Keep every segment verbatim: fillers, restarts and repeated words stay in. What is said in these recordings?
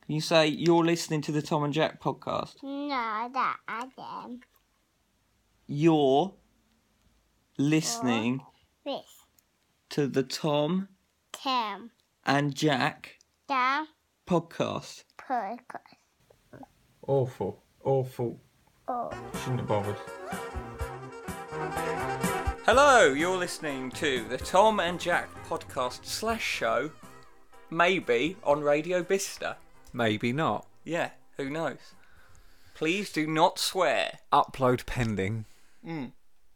Can you say you're listening to the Tom and Jack podcast? No, that I am. You're listening This. to the Tom Tim. and Jack Down. podcast. Podcast. Awful. Awful. Oh. Shouldn't have bothered. Hello, you're listening to the Tom and Jack podcast slash show, maybe on Radio Bista. Maybe not. Yeah, who knows? Please do not swear. Upload pending. Mm.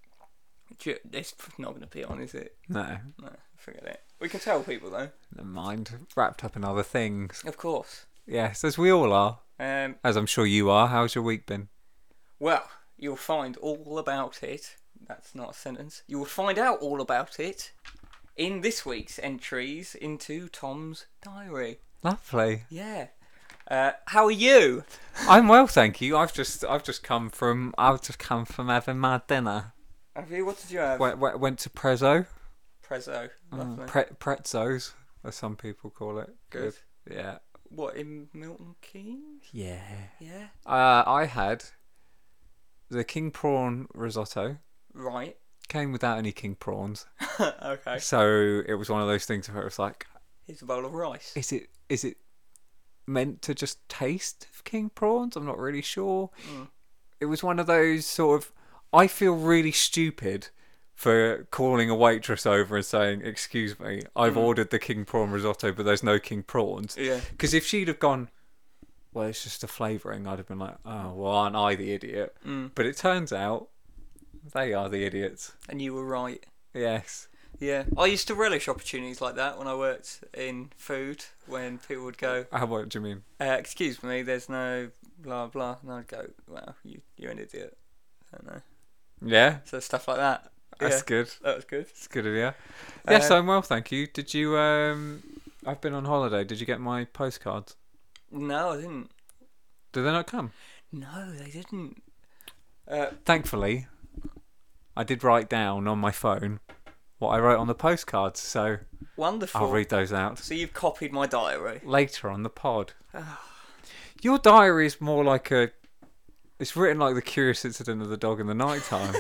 It's not going to be on, is it? No. No, forget it. We can tell people though. Never mind. Wrapped up in other things. Of course. Yes, as we all are. Um, As I'm sure you are. How's your week been? well, you'll find all about it. That's not a sentence. You will find out all about it in this week's entries into Tom's diary. Lovely. Yeah. Uh, how are you? I'm well, thank you. I've just I've just come from I've just come from having my dinner. Have you? What did you have? Went, went, went to Prezzo. Prezzo. Lovely. Mm, pre, pretzos, as some people call it. Good. Yeah. What, in Milton Keynes? Yeah. Yeah. Uh, I had the king prawn risotto. Right. Came without any king prawns. Okay. So it was one of those things where it was like, Here's a bowl of rice. is it is it meant to just taste of king prawns? I'm not really sure. Mm. It was one of those sort of, I feel really stupid for calling a waitress over and saying, excuse me, I've Mm. ordered the king prawn risotto, but there's no king prawns. Yeah. Because if she'd have gone, well, it's just a flavouring, I'd have been like, oh, well, aren't I the idiot? Mm. But it turns out they are the idiots. And you were right. Yes. Yeah. I used to relish opportunities like that when I worked in food, when people would go, How, what do you mean? uh, excuse me, there's no blah blah, and I'd go, well, you, you're an idiot. I don't know. Yeah, So stuff like that. that's Yeah, good. that was good. It's good of you. Yes, Uh, I'm well, thank you. Did you, um, I've been on holiday. Did you get my postcards? No, I didn't. Did they not come? No, they didn't. Uh, Thankfully, I did write down on my phone what I wrote on the postcards, so wonderful. I'll read those out So you've copied my diary. later on the pod. Your diary is more like a, it's written like the curious incident of the dog in the night time.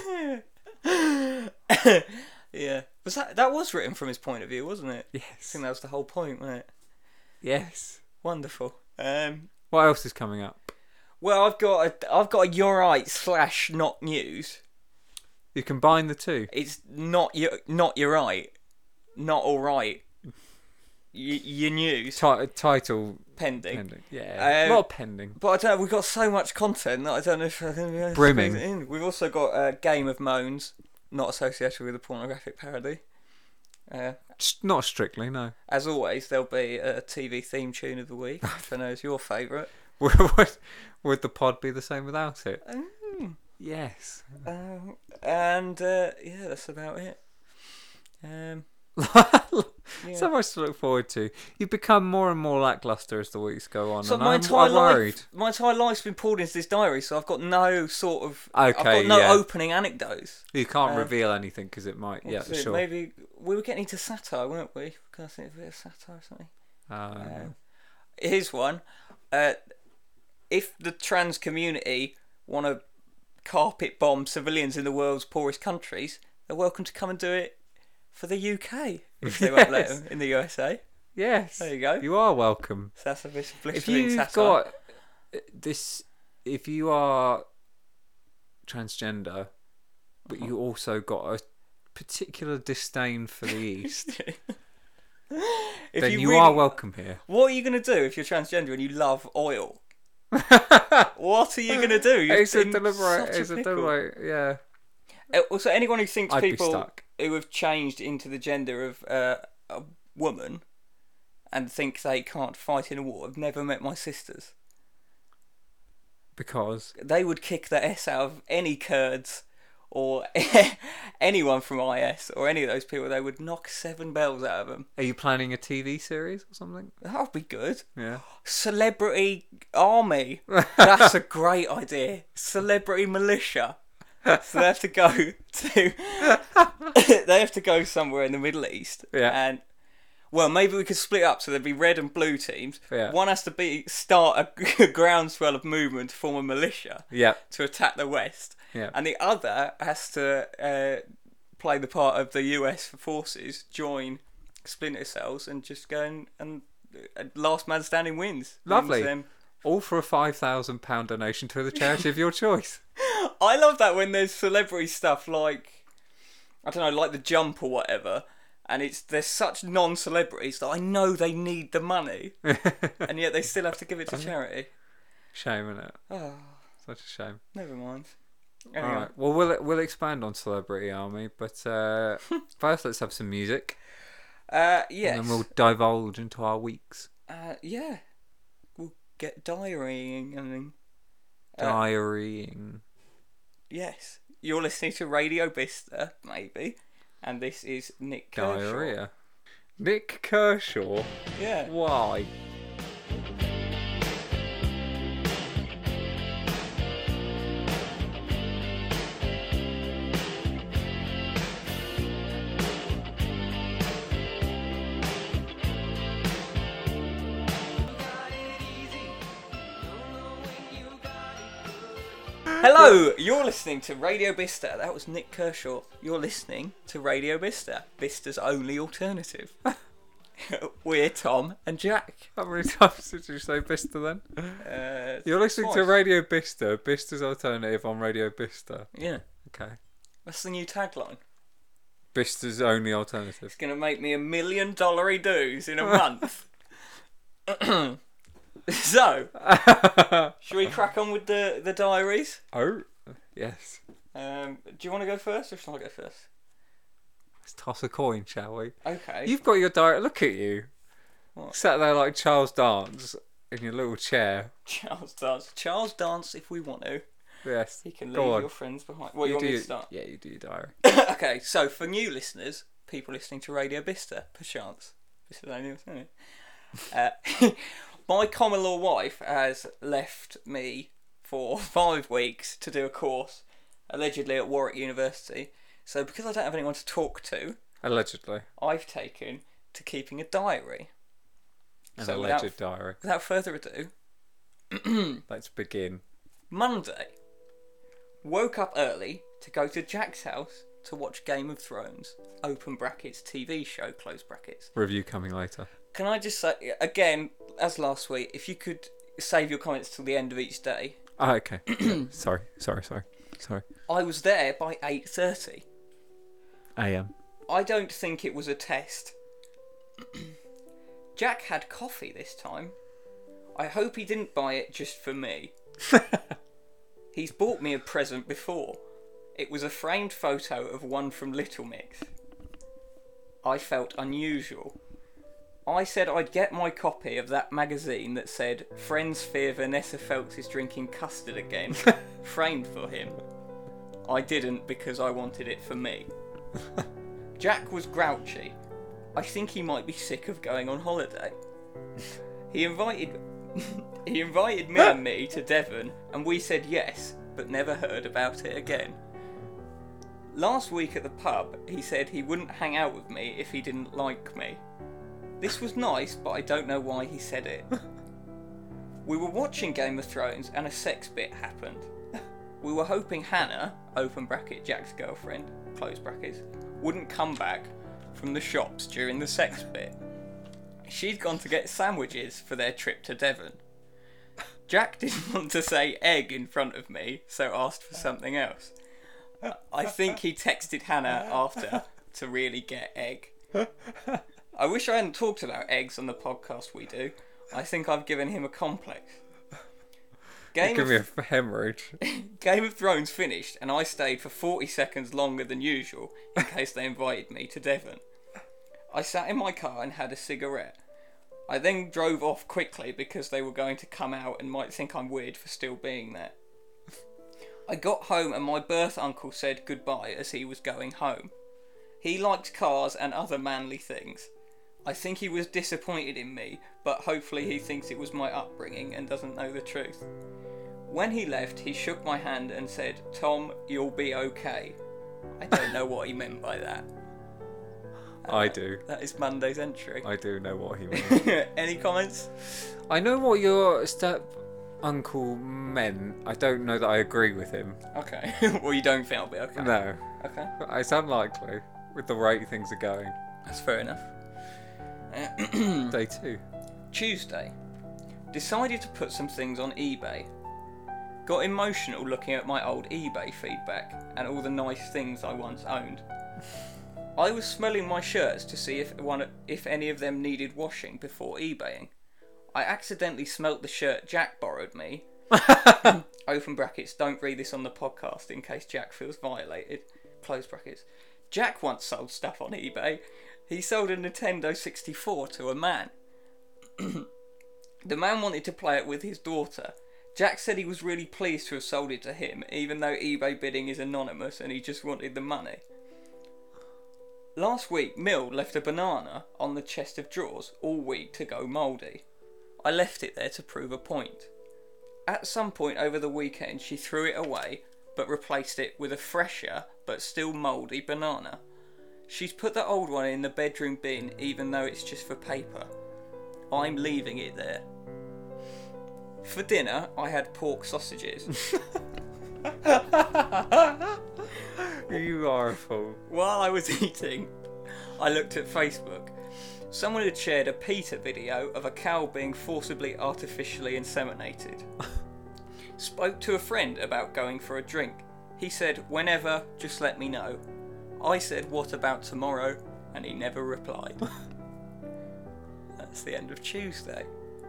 Yeah. Was that that was written from his point of view, wasn't it? I Yes. think that was the whole point, wasn't it? Yes. Wonderful. Um, What else is coming up? well, I've got a, I've got a you're right slash not news. You combine the two. It's not you not you're right, not all right. Y- your news Ti- title pending. pending. Yeah. Um, a lot of pending. But I don't know, we've got so much content that I don't know if I can be able to Brimming. squeeze it in. We've also got a Game of Moans, not associated with a pornographic parody. Uh, Just not strictly, no. as always, there'll be a T V theme tune of the week, which I know is your favourite. would, would the pod be the same without it? Mm. Yes. Um, and uh, yeah, that's about it. Um, yeah. So much to look forward to. You've become more and more lackluster as the weeks go on. So and my I'm, entire I'm worried. life, my entire life's been poured into this diary, so I've got no sort of, I've Okay, got no yeah. opening anecdotes. You can't Uh, reveal anything because it might. Yeah, What's it? sure. Maybe we were getting into satire, weren't we? Can I think of a bit of satire or something? Uh, Um, here's one. Uh, if the trans community want to carpet bomb civilians in the world's poorest countries, they're welcome to come and do it for the U K if they won't let Yes. them in the U S A. yes. There you go. You are welcome. So that's a bit of If blistering you've satire. got uh, this, if you are transgender, but you also got a particular disdain for the East, If then you, really- are welcome here. What are you going to do if you're transgender and you love oil? What are you going to do? You're It's a in deliberate. such a It's a pickle. deliberate. Yeah. Uh, Also, anyone who thinks I'd be people stuck. who have changed into the gender of uh, a woman and think they can't fight in a war have never met my sisters. Because They would kick the S out of any Kurds or anyone from I S or any of those people. They would knock seven bells out of them. are you planning a T V series or something? That would be good. Yeah. Celebrity army. That's a great idea. Celebrity militia. So they have to go to they have to go somewhere in the Middle East. Yeah. And Well, maybe we could split up so there'd be red and blue teams. Yeah. One has to be start a groundswell of movement to form a militia Yeah. to attack the West. Yeah. And the other has to uh, play the part of the U S forces, join splinter cells, and just go and, and uh, last man standing wins. Lovely. Wins, um, All for a five thousand pound donation to the charity of your choice. I love that when there's celebrity stuff like, I don't know, like the Jump or whatever, and it's there's such non-celebrities that I know they need the money, and yet they still have to give it to charity. Shame, isn't it? Oh, Such a shame. never mind. Anyway. All right. Well, we'll we'll expand on Celebrity Army, but uh, first let's have some music, Uh, yes. and then we'll divulge into our weeks. Uh, yeah. We'll get diarying and then. Uh, Diarying. yes. You're listening to Radio Bista, maybe, and this is Nick Kershaw. Diarrhea. Nick Kershaw. Yeah. Why? Hello, you're listening to Radio Bista. That was Nick Kershaw. You're listening to Radio Bista, Bista's only alternative. We're Tom and Jack. How many times did you say Bista then? Uh, You're listening to twice. Radio Bista, Bista's alternative on Radio Bista. Yeah, Okay. that's the new tagline. Bista's only alternative. It's going to make me a million dollary dues in a month. So, should we crack on with the, the diaries? Oh, yes. Um, do you want to go first or shall I go first? Let's toss a coin, shall we? Okay. You've got your diary. Look at you. What? Sat there like Charles Dance in your little chair. Charles Dance. Charles Dance if we want to. Yes. He can leave Go on. your friends behind. Well, you, want do me your- to start? Yeah, you do your diary. Okay, so for new listeners, people listening to Radio Bista, perchance, this is only isn't it? Uh, my common law wife has left me for five weeks to do a course, allegedly at Warwick University. So because I don't have anyone to talk to, Allegedly. I've taken to keeping a diary. An So alleged without- diary. Without further ado, Let's begin. Monday, woke up early to go to Jack's house to watch Game of Thrones, open brackets, T V show, close brackets. Review coming later. Can I just say, again, as last week, if you could save your comments till the end of each day. Oh, okay. sorry, sorry, sorry, sorry. I was there by eight thirty. A M. I don't think it was a test. Jack had coffee this time. I hope he didn't buy it just for me. He's bought me a present before. It was a framed photo of one from Little Mix. I felt unusual. I said I'd get my copy of that magazine that said Friends fear Vanessa Feltz is drinking custard again, framed for him. I didn't because I wanted it for me. Jack was grouchy. I think he might be sick of going on holiday. He invited he invited me and me to Devon, and we said yes, but never heard about it again. Last week at the pub, he said he wouldn't hang out with me if he didn't like me. This was nice, but I don't know why he said it. We were watching Game of Thrones and a sex bit happened. We were hoping Hannah, open bracket Jack's girlfriend, close brackets, wouldn't come back from the shops during the sex bit. She'd gone to get sandwiches for their trip to Devon. Jack didn't want to say egg in front of me, so asked for something else. I think he texted Hannah after to really get egg. I wish I hadn't talked about eggs on the podcast we do. I think I've given him a complex. Game Give of, me a hemorrhage. Game of Thrones finished, and I stayed for forty seconds longer than usual in case they invited me to Devon. I sat in my car and had a cigarette. I then drove off quickly because they were going to come out and might think I'm weird for still being there. I got home and my birth uncle said goodbye as he was going home. He liked cars and other manly things. I think he was disappointed in me, but hopefully he thinks it was my upbringing and doesn't know the truth. When he left, he shook my hand and said, "Tom, you'll be okay." I don't know what he meant by that. I do. That is Monday's entry. I do know what he means. Any comments? I know what your step uncle meant. I don't know that I agree with him. Okay. Well, you don't think I'll be okay? No. Okay. It's unlikely with the rate things are going. That's fair enough. Day two. Tuesday. Decided to put some things on eBay. Got emotional looking at my old eBay feedback and all the nice things I once owned. I was smelling my shirts to see if one, if any of them needed washing before eBaying. I accidentally smelt the shirt Jack borrowed me. Open brackets, don't read this on the podcast in case Jack feels violated. Close brackets. Jack once sold stuff on eBay. He sold a Nintendo sixty-four to a man. The man wanted to play it with his daughter. Jack said he was really pleased to have sold it to him, even though eBay bidding is anonymous and he just wanted the money. Last week, Mill left a banana on the chest of drawers all week to go mouldy. I left it there to prove a point. At some point over the weekend, she threw it away, but replaced it with a fresher, but still mouldy banana. She's put the old one in the bedroom bin, even though it's just for paper. I'm leaving it there. For dinner, I had pork sausages. You are a fool. While I was eating, I looked at Facebook. Someone had shared a PETA video of a cow being forcibly artificially inseminated. Spoke to a friend about going for a drink. He said, whenever, just let me know. I said, what about tomorrow? And he never replied. That's the end of Tuesday.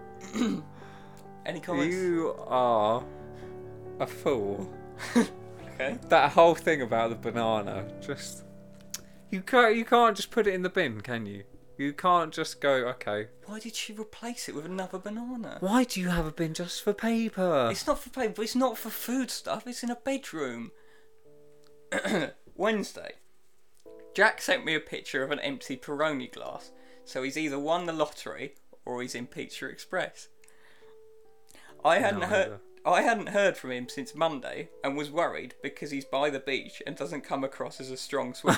Any comments? You are a fool. Okay. That whole thing about the banana, just you can't you can't just put it in the bin, can you? You can't just go, okay. Why did she replace it with another banana? Why do you have a bin just for paper? It's not for paper, it's not for food stuff, it's in a bedroom. Wednesday. Jack sent me a picture of an empty Peroni glass, so he's either won the lottery or he's in Pizza Express. I hadn't No heard idea. I hadn't heard from him since Monday and was worried because he's by the beach and doesn't come across as a strong swimmer.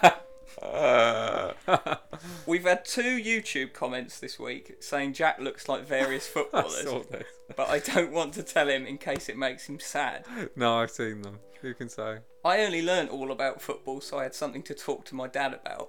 We've had two YouTube comments this week saying Jack looks like various I footballers, saw this. but I don't want to tell him in case it makes him sad. No, I've seen them. Who can say? I only learnt all about football, so I had something to talk to my dad about.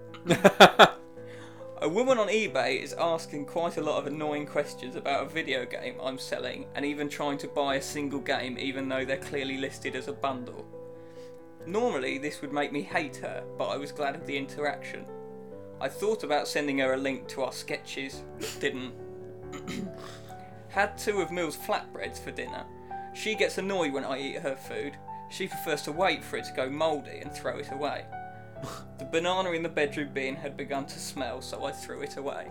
A woman on eBay is asking quite a lot of annoying questions about a video game I'm selling and even trying to buy a single game even though they're clearly listed as a bundle. Normally this would make me hate her, but I was glad of the interaction. I thought about sending her a link to our sketches, but didn't. Had two of Mill's flatbreads for dinner. She gets annoyed when I eat her food. She prefers to wait for it to go mouldy and throw it away. The banana in the bedroom bin had begun to smell, so I threw it away.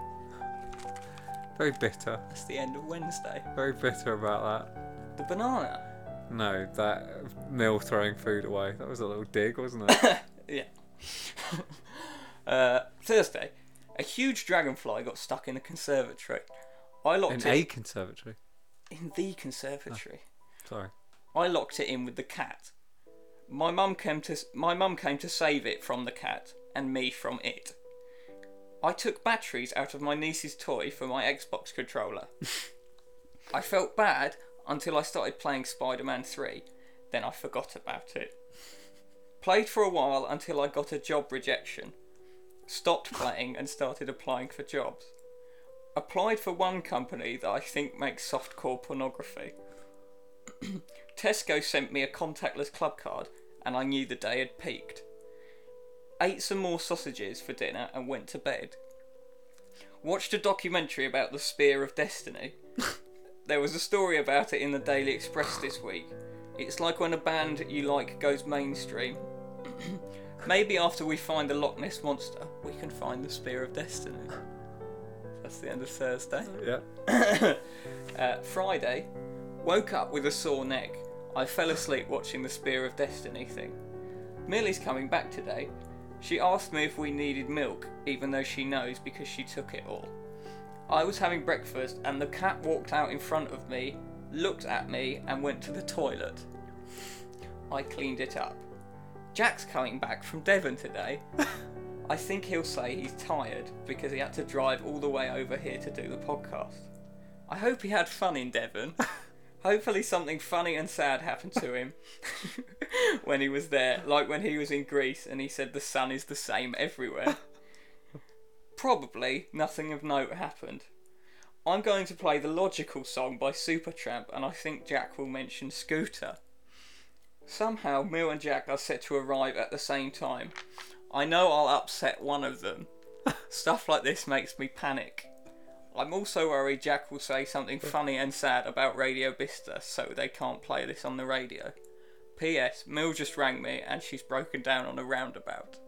Very bitter. That's the end of Wednesday. Very bitter about that. The banana. No, that Mill throwing food away. That was a little dig, wasn't it? Yeah. uh, Thursday. A huge dragonfly got stuck in the conservatory. I locked In it a conservatory. in the conservatory. Sorry. I locked it in with the cat. My mum came to my mum came to save it from the cat and me from it. I took batteries out of my niece's toy for my Xbox controller. I felt bad until I started playing Spider-Man three. Then I forgot about it. Played for a while until I got a job rejection. Stopped playing and started applying for jobs. Applied for one company that I think makes softcore pornography. Tesco sent me a contactless club card and I knew the day had peaked. Ate some more sausages for dinner and went to bed. Watched a documentary about the Spear of Destiny. There was a story about it in the Daily Express this week. It's like when a band you like goes mainstream. Maybe after we find the Loch Ness Monster, we can find the Spear of Destiny. That's the end of Thursday. Yeah. uh, Friday, woke up with a sore neck. I fell asleep watching the Spear of Destiny thing. Millie's coming back today. She asked me if we needed milk, even though she knows because she took it all. I was having breakfast and the cat walked out in front of me, looked at me and went to the toilet. I cleaned it up. Jack's coming back from Devon today. I think he'll say he's tired because he had to drive all the way over here to do the podcast. I hope he had fun in Devon. Hopefully something funny and sad happened to him when he was there, like when he was in Greece and he said the sun is the same everywhere. Probably nothing of note happened. I'm going to play the Logical song by Supertramp, and I think Jack will mention Scooter. Somehow Mill and Jack are set to arrive at the same time. I know I'll upset one of them. Stuff like this makes me panic. I'm also worried Jack will say something funny and sad about Radio Bista, so they can't play this on the radio. P S. Mill just rang me and she's broken down on a roundabout.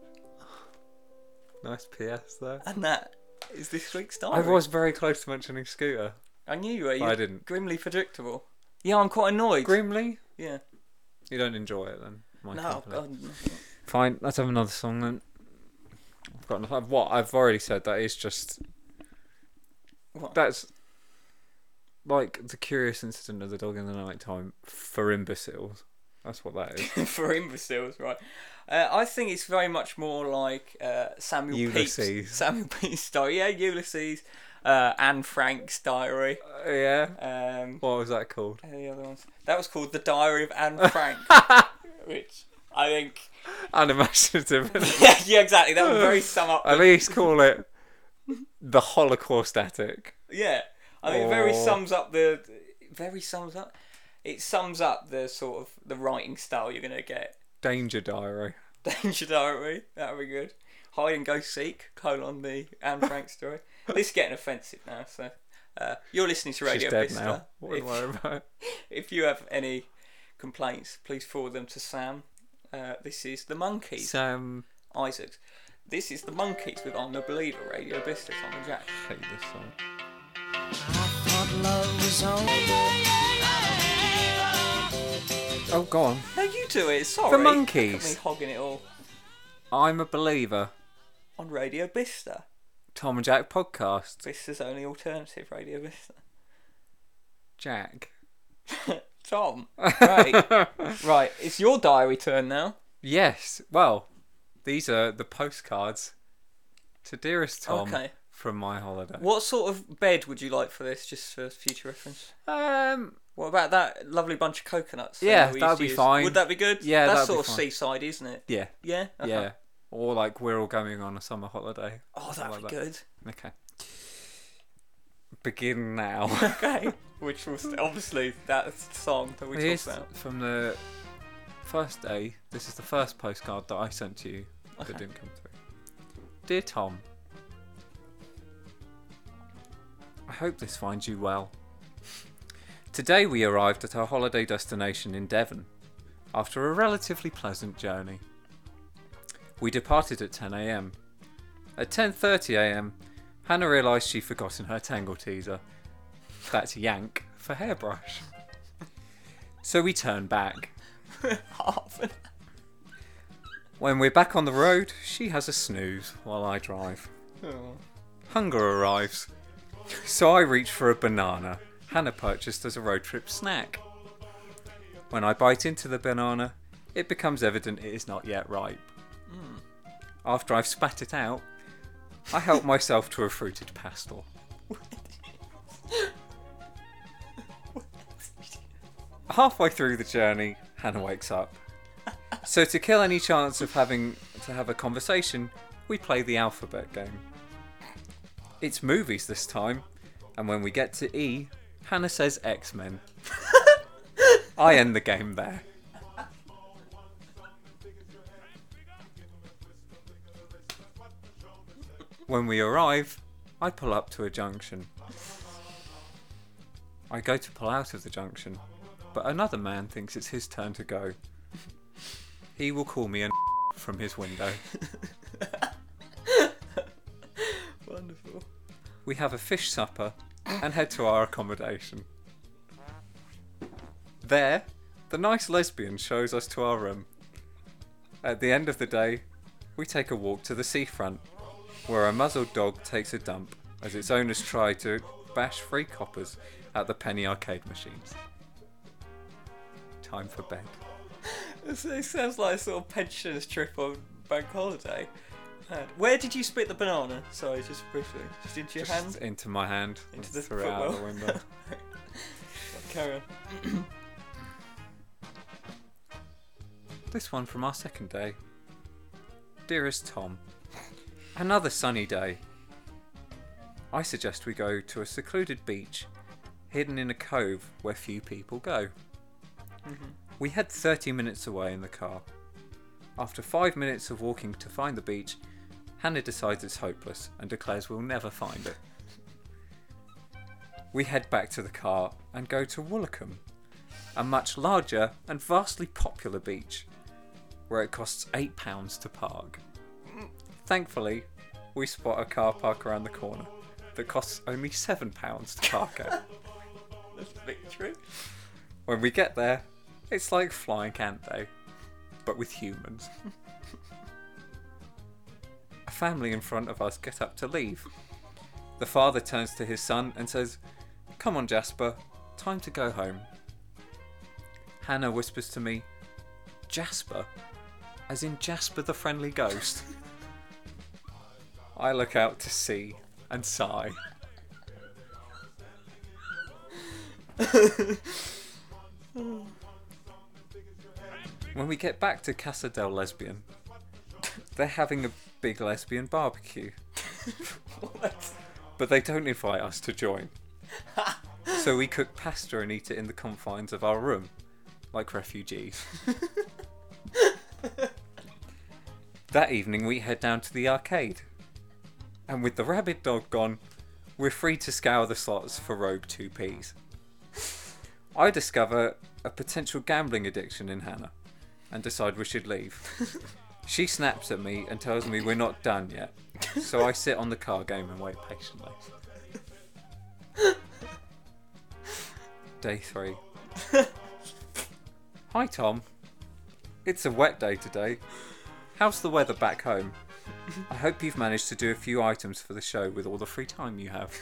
Nice P S there. And that is this week's I diary. was very close to mentioning Scooter. I knew you were. I didn't. Grimly predictable. Yeah, I'm quite annoyed. Grimly? Yeah. You don't enjoy it then? My No, company. God, no. Fine, let's have another song then. I've got enough. I've, what I've already said, that is just... What? That's like the curious incident of the dog in the night time for imbeciles. That's what that is. For imbeciles, right? Uh, I think it's very much more like uh, Samuel Pepys. Ulysses. Samuel Pepys' story. Yeah, Ulysses. Uh, Anne Frank's diary. Uh, yeah. Um, What was that called? uh, the other ones. That was called The Diary of Anne Frank. Which I think... Unimaginative. yeah, yeah, exactly. That would very sum up... At least call it the Holocaust Attic. Yeah. I mean, it very Or- sums up the... Very sums up... It sums up the sort of... The writing style you're going to get. Danger Diary. Danger Diary. That would be good. Hide and Go Seek, colon the Anne Frank story. This is getting offensive now, so... Uh, you're listening to Radio She's dead Bista. now. What If, worry about it. if you have any complaints, please forward them to Sam. Uh, this is The Monkeys. Sam, Isaacs. This is The Monkeys with I'm a Believer, Radio Bista, Tom and Jack. hate this song. I thought love was only. Oh, go on. No, you do it, sorry. The Monkeys. Got me hogging it all. I'm a Believer. On Radio Bista. Tom and Jack podcast. Bista's only alternative, Radio Bista. Jack. Tom. Right. Right, it's your diary turn now. Yes. Well, these are the postcards to Dearest Tom Okay. from my holiday. What sort of bed would you like for this, just for future reference? Um. What about that lovely bunch of coconuts? Yeah, that we that'd used to be use? fine. Would that be good? Yeah, that's that'd be sort of fine. seaside, isn't it? Yeah. Yeah. Uh-huh. Yeah. Or like we're all going on a summer holiday. Oh, Something that'd like be that. good. Okay. Begin now. Okay. Which was obviously that song that we Here's talked about. from the first day. This is the first postcard that I sent to you that Okay. didn't come through. Dear Tom, I hope this finds you well. Today we arrived at our holiday destination in Devon after a relatively pleasant journey. We departed at ten a.m. At ten thirty a.m, Hannah realised she'd forgotten her Tangle teaser. That's yank for hairbrush. So we turned back. Half an When we're back on the road, she has a snooze while I drive. oh. Hunger arrives. So I reach for a banana Hannah purchased as a road trip snack. When I bite into the banana, it becomes evident it is not yet ripe. After I've spat it out, I help myself to a fruited pastel. Halfway through the journey, Hannah wakes up. So to kill any chance of having to have a conversation, we play the alphabet game. It's movies this time, and when we get to E, Hannah says X-Men. I end the game there. When we arrive, I pull up to a junction. I go to pull out of the junction, but another man thinks it's his turn to go. He will call me a from his window. Wonderful. We have a fish supper and head to our accommodation. There, the nice lesbian shows us to our room. At the end of the day, we take a walk to the seafront, where a muzzled dog takes a dump as its owners try to bash free coppers at the penny arcade machines. Time for bed. It sounds like a sort of pensioners trip on bank holiday. hand. Where did you spit the banana? Sorry, just briefly. Just into your Just hand? into my hand. Into and the threw it out footwell. the window. Carry on. This one from our second day. Dearest Tom, another sunny day. I suggest we go to a secluded beach hidden in a cove where few people go. Mm-hmm. We head thirty minutes away in the car. After five minutes of walking to find the beach, Hannah decides it's hopeless and declares we'll never find it. We head back to the car and go to Woolacombe, a much larger and vastly popular beach, where it costs eight pounds to park. Thankfully, we spot a car park around the corner that costs only seven pounds to park at. That's victory. When we get there, it's like Flying Ant Day, but with humans. A family in front of us get up to leave. The father turns to his son and says, "Come on, Jasper, time to go home." Hannah whispers to me, "Jasper? As in Jasper the Friendly Ghost?" I look out to sea and sigh. When we get back to Casa del Lesbian, they're having a big lesbian barbecue. What? But they don't invite us to join. So we cook pasta and eat it in the confines of our room, like refugees. That evening we head down to the arcade. And with the rabid dog gone, we're free to scour the slots for Rogue two Ps. I discover a potential gambling addiction in Hannah and decide we should leave. She snaps at me and tells me we're not done yet, so I sit on the car game and wait patiently. Day three. Hi Tom. It's a wet day today. How's the weather back home? I hope you've managed to do a few items for the show with all the free time you have.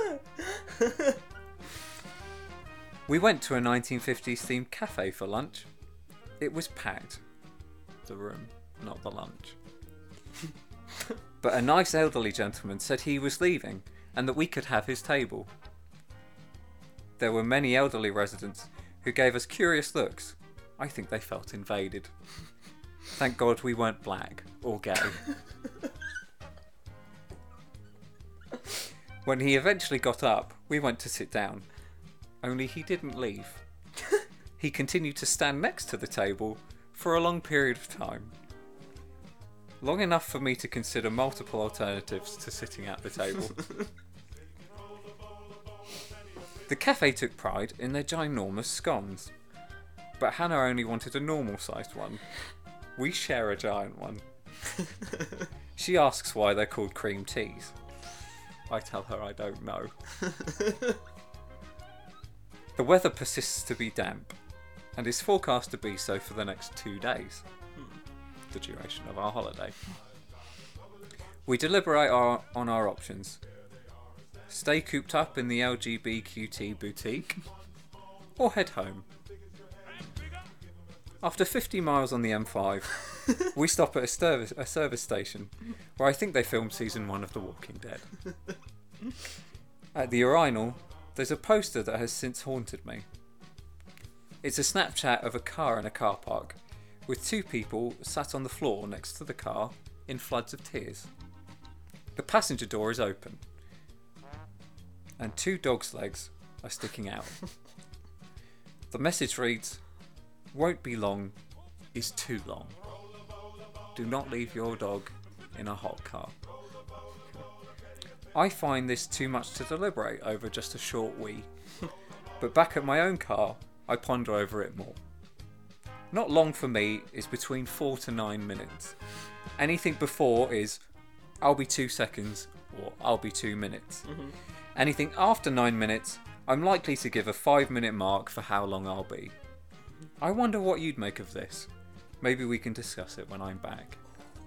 We went to a nineteen fifties themed cafe for lunch. It was packed. The room, not the lunch. But a nice elderly gentleman said he was leaving and that we could have his table. There were many elderly residents who gave us curious looks. I think they felt invaded. Thank God we weren't black or gay. When he eventually got up, we went to sit down. Only he didn't leave. He continued to stand next to the table for a long period of time. Long enough for me to consider multiple alternatives to sitting at the table. The cafe took pride in their ginormous scones, but Hannah only wanted a normal sized one. We share a giant one. She asks why they're called cream teas. I tell her I don't know. The weather persists to be damp and is forecast to be so for the next two days, the duration of our holiday. We deliberate our, on our options. Stay cooped up in the L G B T Q boutique or head home. After fifty miles on the M five, we stop at a service, a service station where I think they filmed season one of The Walking Dead. At the urinal, there's a poster that has since haunted me. It's a Snapchat of a car in a car park with two people sat on the floor next to the car in floods of tears. The passenger door is open and two dogs' legs are sticking out. The message reads, "Won't be long is too long. Do not leave your dog in a hot car." I find this too much to deliberate over just a short wee, but back at my own car, I ponder over it more. Not long for me is between four to nine minutes. Anything before is, I'll be two seconds or I'll be two minutes. Mm-hmm. Anything after nine minutes, I'm likely to give a five minute mark for how long I'll be. I wonder what you'd make of this. Maybe we can discuss it when I'm back.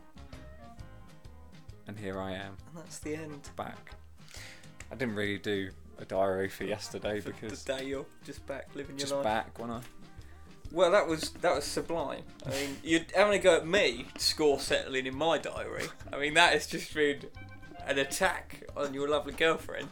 And here I am. And that's the end. Back. I didn't really do a diary for yesterday For because the day you're just back living just your life. back when I Well, that was that was sublime. I mean, you're having a go at me, score settling in my diary. I mean, that has just been an attack on your lovely girlfriend.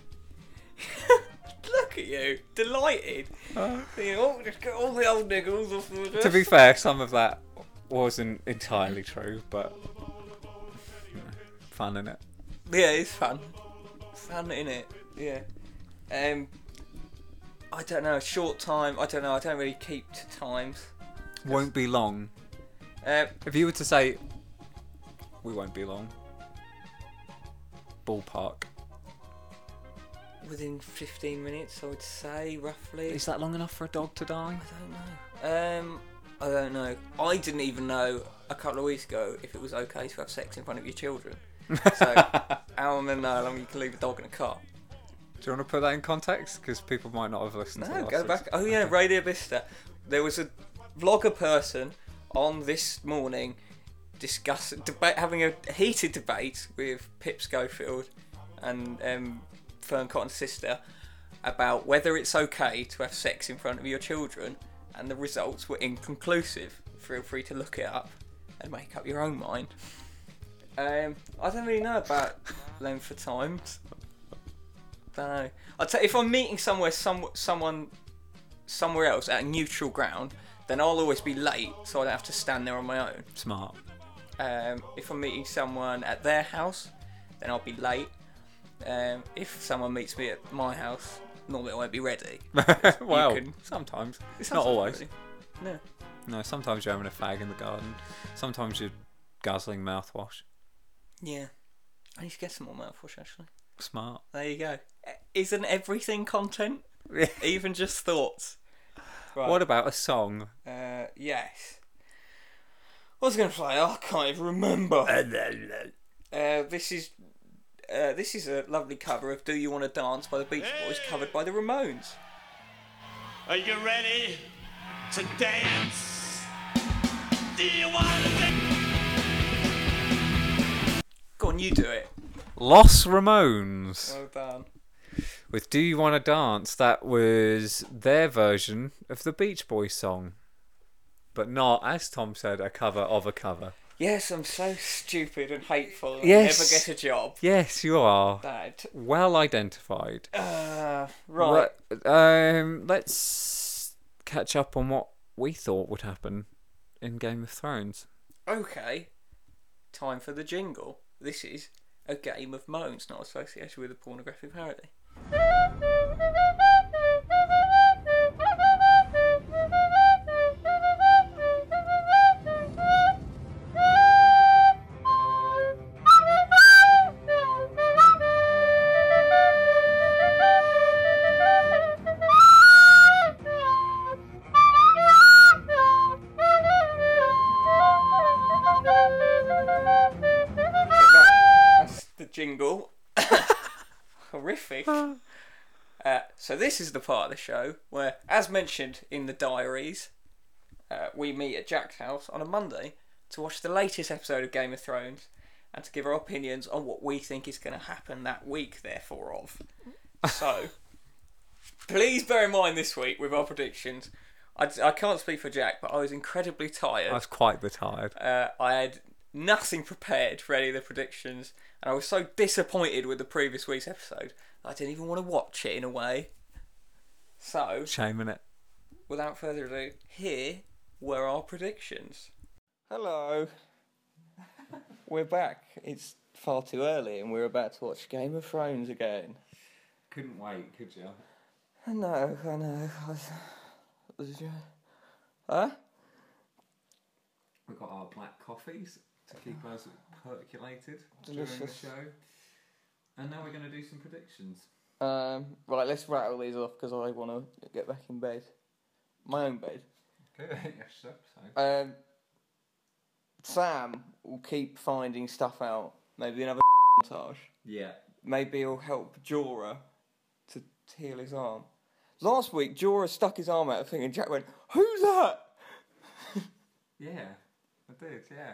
Look at you, delighted. Uh, You know, just get all the old niggles off the to be fair, some of that wasn't entirely true, but you know, fun in it. Yeah, it's fun. Fun in it. Yeah. Um, I don't know. Short time. I don't know. I don't really keep to times. Won't be long. Uh, If you were to say, we won't be long. Ballpark. within fifteen minutes, I would say, roughly. Is that long enough for a dog to die? I don't know. Um, I don't know. I didn't even know a couple of weeks ago if it was okay to have sex in front of your children. So, how am I know how long you can leave a dog in a car? Do you want to put that in context? Because people might not have listened to No, last go week's- back. Oh yeah, Radio Vista. There was a vlogger person on this morning discussing, debate, having a heated debate with Pip Schofield and um, Fern Cotton's sister about whether it's okay to have sex in front of your children, and the results were inconclusive. Feel free to look it up and make up your own mind. Um, I don't really know about length of times. Don't know. I'd say if I'm meeting somewhere, some someone, somewhere else at a neutral ground, then I'll always be late, so I don't have to stand there on my own. Smart. Um, if I'm meeting someone at their house, then I'll be late. Um, if someone meets me at my house, normally I won't be ready. well, can- sometimes. It's Not always. Ready. No. No, sometimes you're having a fag in the garden. Sometimes you're guzzling mouthwash. Yeah. I need to get some more mouthwash, actually. Smart. There you go. Isn't everything content? Even just thoughts. Right. What about a song? Uh, yes. What was I going to play? Oh, I can't even remember. Uh, this is uh, this is a lovely cover of "Do You Want to Dance" by the Beach Boys, covered by the Ramones. Are you ready to dance? Do you want to dance? Go on, you do it. Los Ramones Well done. with Do You Want to Dance. That was their version of the Beach Boys song. But not, as Tom said, a cover of a cover. Yes, I'm so stupid and hateful. And Yes. I never get a job. Yes, you are. That. Well identified. Uh, right. Right, Um, let's catch up on what we thought would happen in Game of Thrones. Okay. Time for the jingle. This is a game of moans, not associated with a pornographic parody. That's the jingle. Horrific. Uh, so this is the part of the show where, as mentioned in the diaries, uh, we meet at Jack's house on a Monday to watch the latest episode of Game of Thrones and to give our opinions on what we think is going to happen that week, therefore of. So, please bear in mind this week with our predictions. I, I can't speak for Jack, but I was incredibly tired. I was quite the tired. Uh, I had nothing prepared for any of the predictions, and I was so disappointed with the previous week's episode that I didn't even want to watch it in a way. So, Shame in it. without further ado, here were our predictions. Hello. We're back. It's far too early, and we're about to watch Game of Thrones again. Couldn't wait, could you? I know, I know. I was, was you... Huh? We've got our black coffees to keep us percolated during the Delicious. show. And now we're going to do some predictions. Um, right, let's rattle these off because I want to get back in bed. My own bed. Okay, yes, sir. So. Um, Sam will keep finding stuff out. Maybe another montage. Yeah. Maybe he'll help Jorah to heal his arm. Last week, Jorah stuck his arm out of the thing and Jack went, "Who's that?" Yeah, I did, yeah.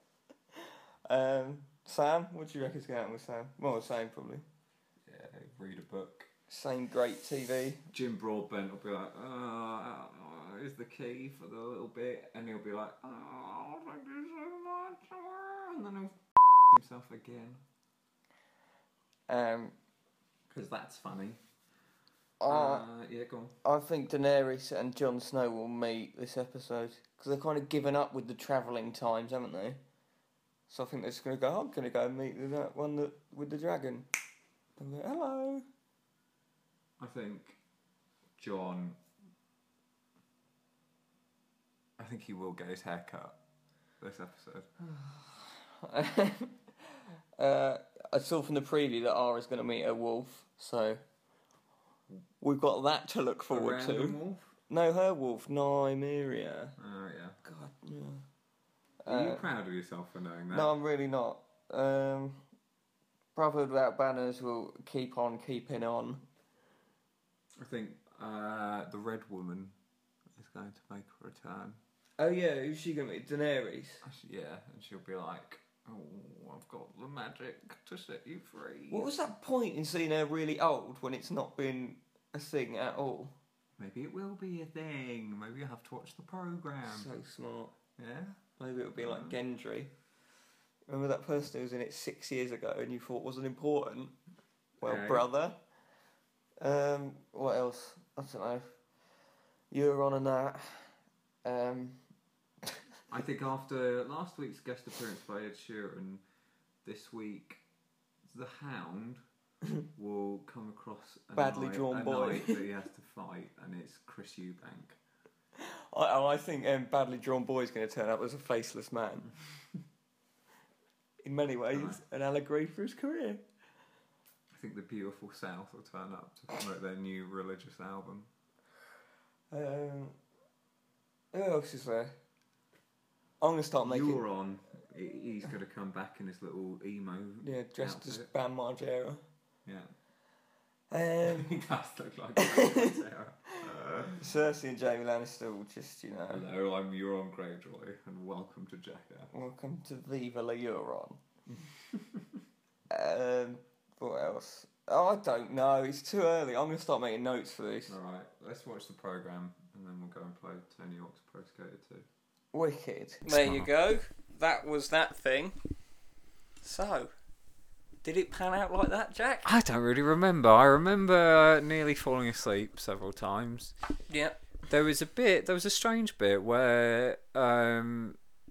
Um, Sam, what do you reckon's going on with Sam? Well, the same probably. Yeah, read a book. Same great T V. Jim Broadbent will be like, oh, is the key for the little bit, and he'll be like, oh, thank you so much, and then he'll f- himself again. Um, Because that's funny. I, Uh, yeah, go on. I think Daenerys and Jon Snow will meet this episode because they're kind of given up with the travelling times, haven't they? So I think they're just going to go, I'm going to go and meet with that one that, with the dragon. And go, hello. I think John. I think he will get his hair cut this episode. uh, I saw from the preview that Ara's going to meet a wolf, so we've got that to look forward A to. random wolf? No, her wolf, Nymeria. Oh, yeah. God, yeah. Are you Uh, proud of yourself for knowing that? No, I'm really not. Um, Brotherhood Without Banners will keep on keeping on. I think uh, the Red Woman is going to make a return. Oh yeah, who's she going to meet? Daenerys. Actually, yeah, and she'll be like, oh, I've got the magic to set you free. What was that point in seeing her really old when it's not been a thing at all? Maybe it will be a thing. Maybe you'll have to watch the programme. So smart. Yeah? Maybe it'll be like Gendry. Remember that person who was in it six years ago and you thought wasn't important? Well, Yeah. brother. Um, what else? I don't know. Euron and that. Um, I think after last week's guest appearance by Ed Sheeran, this week the Hound will come across a Badly knight, drawn a boy. knight that he has to fight, and it's Chris Eubank. I, I think um, Badly Drawn Boy is going to turn up as a faceless man. In many ways, Right. an allegory for his career. I think the Beautiful South will turn up to promote their new religious album. Um, who else is there? I'm going to start making... Euron, he- he's going to come back in his little emo Yeah, dressed as outfit. Bam Margera. Yeah. Um, He does look like Bam Margera. Uh, Cersei and Jaime Lannister will just, you know... Hello, I'm Euron Greyjoy, and welcome to Jackass. Welcome to Viva La Euron. um, what else? Oh, I don't know. It's too early. I'm going to start making notes for this. Alright, let's watch the programme, and then we'll go and play Tony Hawk's Pro Skater two. Wicked. There There you you go. That was that thing. So, did it pan out like that, Jack? I don't really remember. I remember nearly falling asleep several times. Yeah. There was a bit, there was a strange bit where um,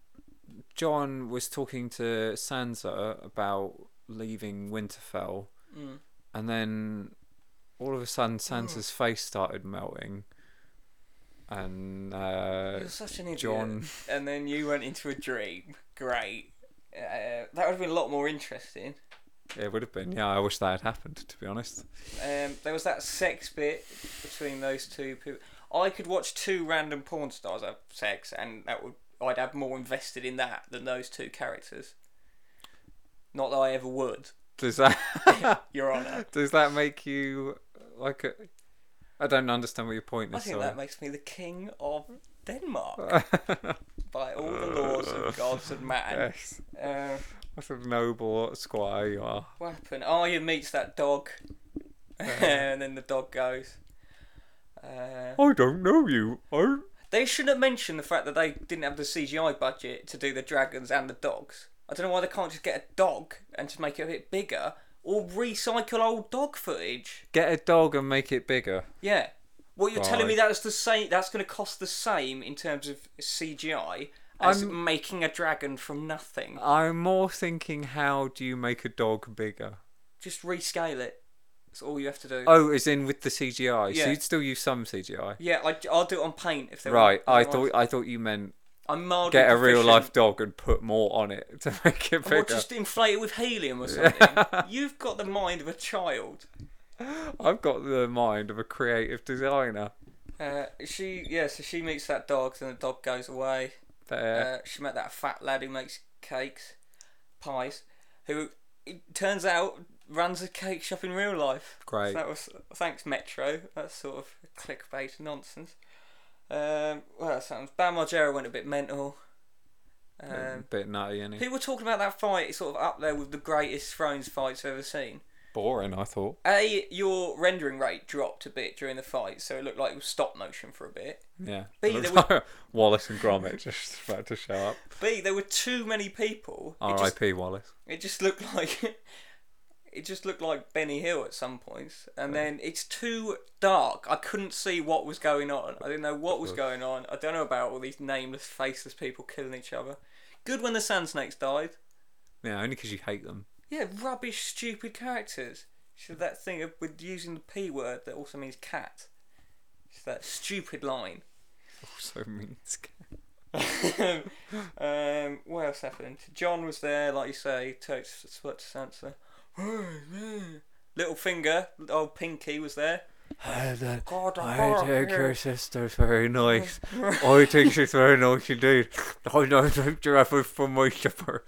John was talking to Sansa about leaving Winterfell, Mm. and then all of a sudden Sansa's face started melting, and uh, You're such an idiot. John. And then you went into a dream. Great. Uh, that would have been a lot more interesting. It would have been, yeah. I wish that had happened, to be honest. Um, there was that sex bit between those two people. I could watch two random porn stars have sex, and that would I'd have more invested in that than those two characters. Not that I ever would, Does that Your Honour. does that make you like a? I don't understand what your point I is. think sorry. that makes me the king of Denmark by all the laws of gods and man. Yes. Uh, What a noble squire you are. what happened? Arya meets that dog, and then the dog goes. Uh, I don't know you. I... They shouldn't have mentioned the fact that they didn't have the C G I budget to do the dragons and the dogs. I don't know why they can't just get a dog and just make it a bit bigger, or recycle old dog footage. Get a dog and make it bigger. Yeah. What you're telling me Right. that's the same? That's going to cost the same in terms of C G I as I'm- making a dragon from nothing. I'm more thinking, how do you make a dog bigger? Just rescale it. That's all you have to do. Oh, as in with the C G I. Yeah. So you'd still use some C G I. Yeah, I, I'll do it on Paint if they Right. want. I thought I thought you meant I'm mildly get a real proficient. life dog and put more on it to make it bigger. Or just inflate it with helium or something. You've got the mind of a child. I've got the mind of a creative designer. Uh, she yeah, so she meets that dog, and the dog goes away. There. Uh, she met that fat lad who makes cakes, pies, who it turns out runs a cake shop in real life. Great. So that was thanks Metro. That's sort of clickbait nonsense. Um, well, that sounds. Bam Margera went a bit mental. a Um, bit nutty, isn't he? people were talking about that fight. It's sort of up there with the greatest Thrones fights I've ever seen. Boring, I thought. A, your rendering rate dropped a bit during the fight, so it looked like it was stop motion for a bit. Yeah. B, Looks there were- like Wallace and Gromit just about to show up. B, there were too many people. It R I just, P Wallace. it just looked like it just looked like Benny Hill at some points, and then it's too dark. I couldn't see what was going on. I didn't know what was going on. I don't know about all these nameless, faceless people killing each other. Good when the Sand Snakes died. Yeah, only because you hate them. Yeah, rubbish, stupid characters. So that thing of, with using the P word that also means cat. It's that stupid line. Also means. um, what else happened? John was there, like you say, to spoke to Sansa. Little Finger, old Pinky was there. God, I think your sister's very nice. I think she's very nice indeed. I don't think you're ever from my supper.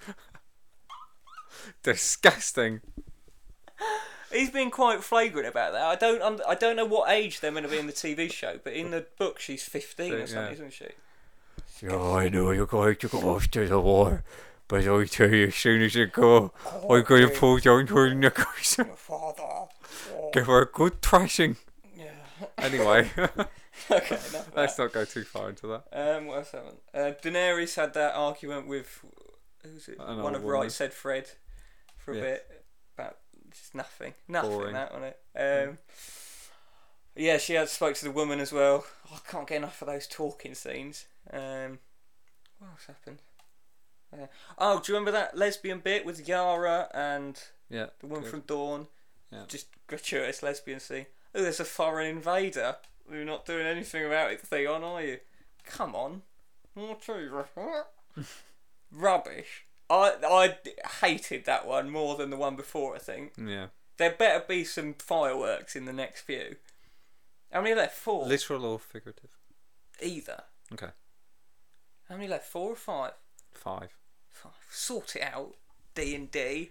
Disgusting. He's been quite flagrant about that. I don't, un- I don't know what age they're meant to be in the T V show, but in the book she's fifteen or something, Yeah. isn't she? Yeah, I know you're going to go off to the war, but I tell you, as soon as you go, I'm going to pull down her knickers. Father. Give her a good thrashing. Yeah. Anyway, Okay, enough of let's that. not go too far into that. Um, what else happened? Uh, Daenerys had that argument with who's it? An One old of woman. Right Said Fred for a Yes. bit about just nothing, nothing Boring. that on it. Um, yeah, she had spoke to the woman as well. Oh, I can't get enough of those talking scenes. Um, what else happened? Uh, oh, do you remember that lesbian bit with Yara and Yeah. the woman good. from Dawn? Yeah. Just gratuitous lesbian scene. Oh, there's a foreign invader. You're not doing anything about it, Theon, are you? Come on. What are you- Rubbish. I I d- hated that one more than the one before, I think. Yeah. There better be some fireworks in the next few. How many left? Four? Literal or figurative? Either. Okay. How many left? Four or five? Five. Five. Sort it out, D and D.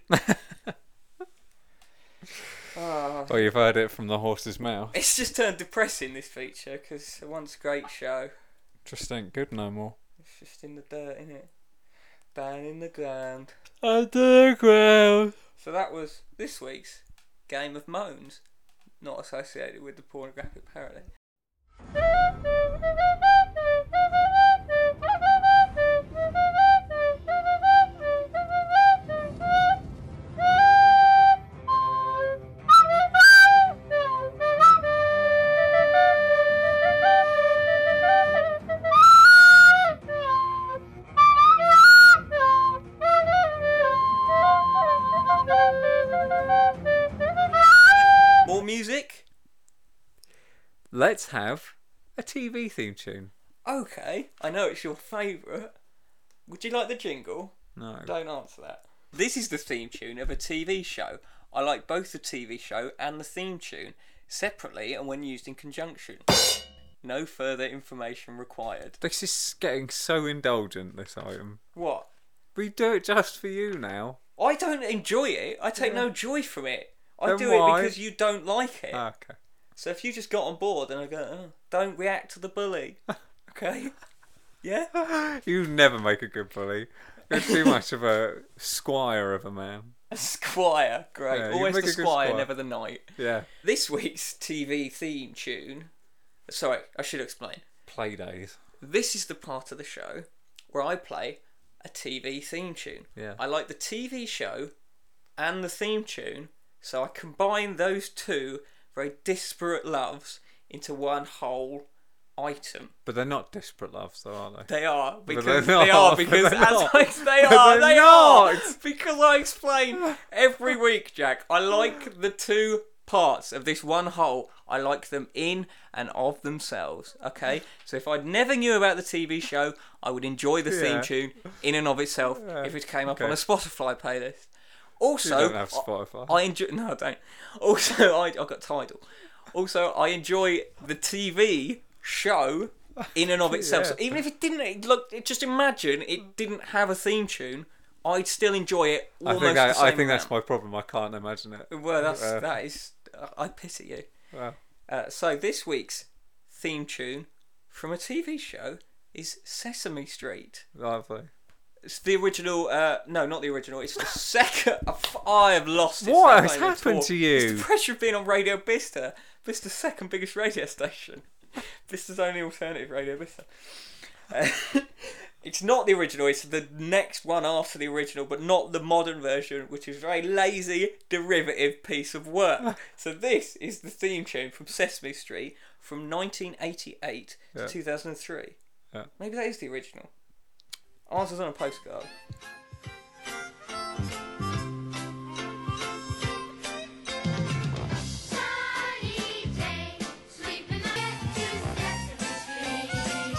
Oh, Oh, you've heard it from the horse's mouth. it's just turned depressing, this feature, because once a great show, Just ain't good no more. it's just in the dirt, innit? Down in the ground. Underground. So that was this week's Game of Moans, not associated with the pornographic parody. More music? Let's have a T V theme tune. Okay, I know it's your favourite. Would you like the jingle? No. Don't answer that. This is the theme tune of a T V show. I like both the T V show and the theme tune, separately and when used in conjunction. No further information required. This is getting so indulgent, this item. What? We do it just for you now. I don't enjoy it. I take no joy from it. I Then do why? it because you don't like it. Ah, okay. So if you just got on board and I go, oh, don't react to the bully. Okay? Yeah? You never make a good bully. You're too much of a squire of a man. A squire. Great. Yeah, you Always make the a good squire, squire. never the knight. Yeah. This week's T V theme tune. Sorry, I should explain. Play days. This is the part of the show where I play a T V theme tune. Yeah. I like the T V show and the theme tune, so I combine those two very disparate loves into one whole item. But they're not disparate loves, though, are they? They are because they're they not, are but because they're as not. I, they But are they're they are not. because I explain every week, Jack. I like the two parts of this one whole. I like them in and of themselves. Okay, so if I never knew about the T V show, I would enjoy the theme Yeah. tune in and of itself Yeah, if it came up okay. on a Spotify playlist. Also, You don't have I- Spotify. I enjoy. No, I don't. Also, I I got Tidal. Also, I enjoy the T V show in and of itself. Yeah. So even if it didn't, it, look, it, just imagine it didn't have a theme tune, I'd still enjoy it I almost think, the I, same I think that's amount. my problem. I can't imagine it. Well, that's Uh, that is. I pity you. Well, Uh, so this week's theme tune from a T V show is Sesame Street. lovely. It's the original. Uh, no, not the original. It's the second. I have lost it. What so I has can't even happened talk. to you? It's the pressure of being on Radio Bista. Bista's second biggest radio station. Bista's only alternative Radio Bista. Uh, it's not the original. It's the next one after the original, but not the modern version, which is a very lazy derivative piece of work. So this is the theme tune from Sesame Street from nineteen eighty-eight to Yeah. two thousand three. Yeah. Maybe that is the original. Answers on a postcard. Sunny day, sleeping to Sesame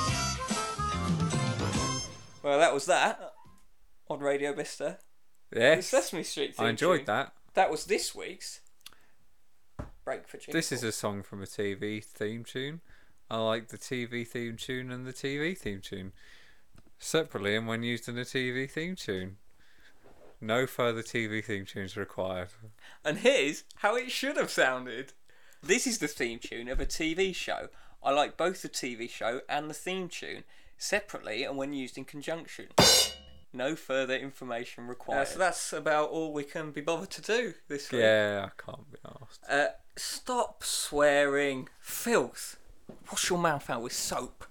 Street. Well, that was that on Radio Vista. The Yes. Sesame Street theme I enjoyed tune. that. That was this week's break for jingle. This is a song from a T V theme tune. I like the T V theme tune and the T V theme tune separately and when used in a T V theme tune. No further T V theme tunes required. And here's how it should have sounded. This is the theme tune of a T V show. I like both the T V show and the theme tune separately and when used in conjunction. No further information required. Uh, so that's about all we can be bothered to do this week. Yeah, I can't be asked. Uh, stop swearing. Filth. Wash your mouth out with soap.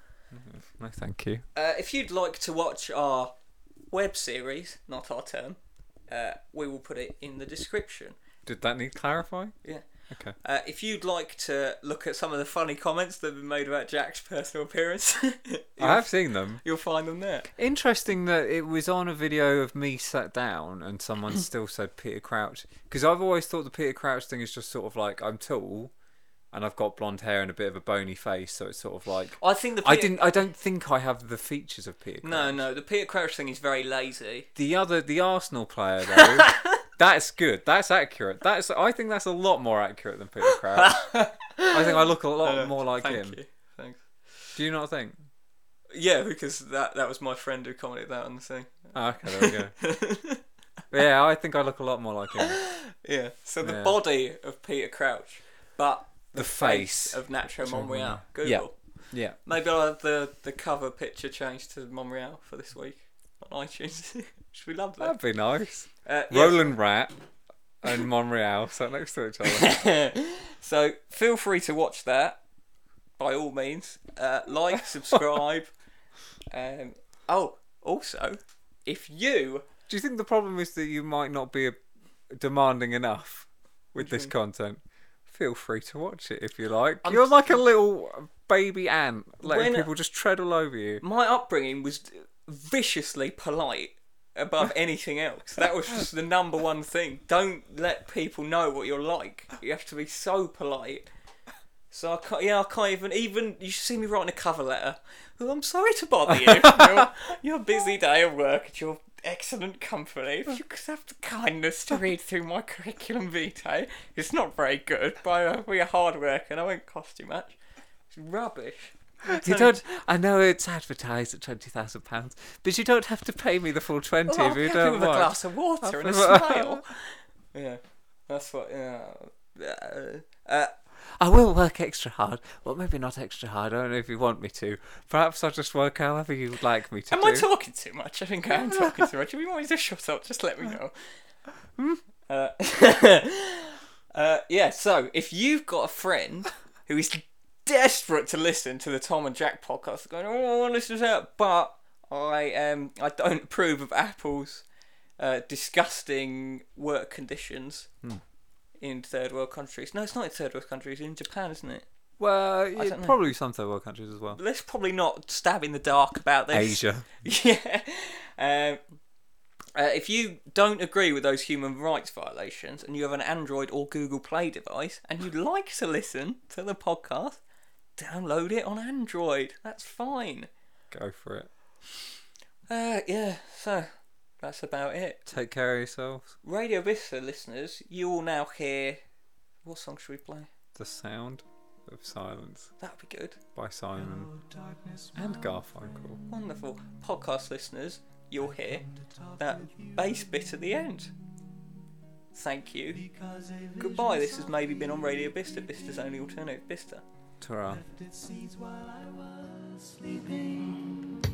No, thank you. Uh, if you'd like to watch our web series, not our term, uh, we will put it in the description. Did that need clarify? Yeah. Okay. Uh, if you'd like to look at some of the funny comments that have been made about Jack's personal appearance, I have seen them. you'll find them there. Interesting that it was on a video of me sat down and someone still said Peter Crouch. Because I've always thought the Peter Crouch thing is just sort of like, I'm tall and I've got blonde hair and a bit of a bony face, so it's sort of like... I think the Peter... I didn't. I don't think I have the features of Peter Crouch. No, no, the Peter Crouch thing is very lazy. The other, the Arsenal player though, that's good. That's accurate. That's. I think that's a lot more accurate than Peter Crouch. I think I look a lot Uh, more like Thank him. you. Thanks. Do you not think? Yeah, because that that was my friend who commented that on the thing. Oh, okay, there we go. Yeah, I think I look a lot more like him. Yeah, so the Yeah. body of Peter Crouch, but The face. of Nacho Monreal. Monreal. Google. Yeah. Yeah. Maybe I'll have the, the cover picture changed to Monreal for this week on iTunes. Should we love that? That'd be nice. Uh, yes. Roland Rat and Monreal sat next to each other. So feel free to watch that by all means. Uh, like, subscribe. um, oh, also, if you Do you think the problem is that you might not be a, demanding enough with this content? Feel free to watch it if you like. I'm- You're like a little baby ant, letting When- people just tread all over you. my upbringing was viciously polite above anything else. That was just the number one thing. Don't let people know what you're like. You have to be so polite. So I can't, yeah, I can't even, even, you should see me writing a cover letter. Oh, I'm sorry to bother you. your, your busy day of work at your excellent company. If you could have the kindness to read through my curriculum vitae. It's not very good, but I'll be a hard worker and I won't cost you much. It's rubbish. You don't. I know it's advertised at twenty thousand pounds, but you don't have to pay me the full twenty Oh, if I'm you happy don't with a want. glass of water and a I'll- smile. Yeah, that's what. Yeah. Uh, uh, I will work extra hard. Well, maybe not extra hard. I don't know if you want me to. Perhaps I'll just work however you would like me to. am do. I talking too much? I think I am talking too much. If you want me to shut up, just let me know. Uh, uh, yeah. So if you've got a friend who is desperate to listen to the Tom and Jack podcast, going, "Oh, I want to listen to that," but I um I don't approve of Apple's uh, disgusting work conditions. In third world countries. No, it's not in third world countries. It's in Japan, isn't it? Well, yeah, don't know. probably some third world countries as well. Let's probably not stab in the dark about this. Asia. Yeah. Um, uh, if you don't agree with those human rights violations and you have an Android or Google Play device and you'd like to listen to the podcast, download it on Android. That's fine. Go for it. Uh, yeah, so that's about it. Take care of yourselves. Radio Vista listeners, you will now hear... What song should we play? The Sound of Silence That'd be good. by Simon and Garfunkel. Wonderful. Podcast listeners, you'll hear that bass bit at the end. Thank you. Goodbye. This has maybe been on Radio Bista, Bista's only alternative Bista. Ta-ra. Seeds while I was sleeping.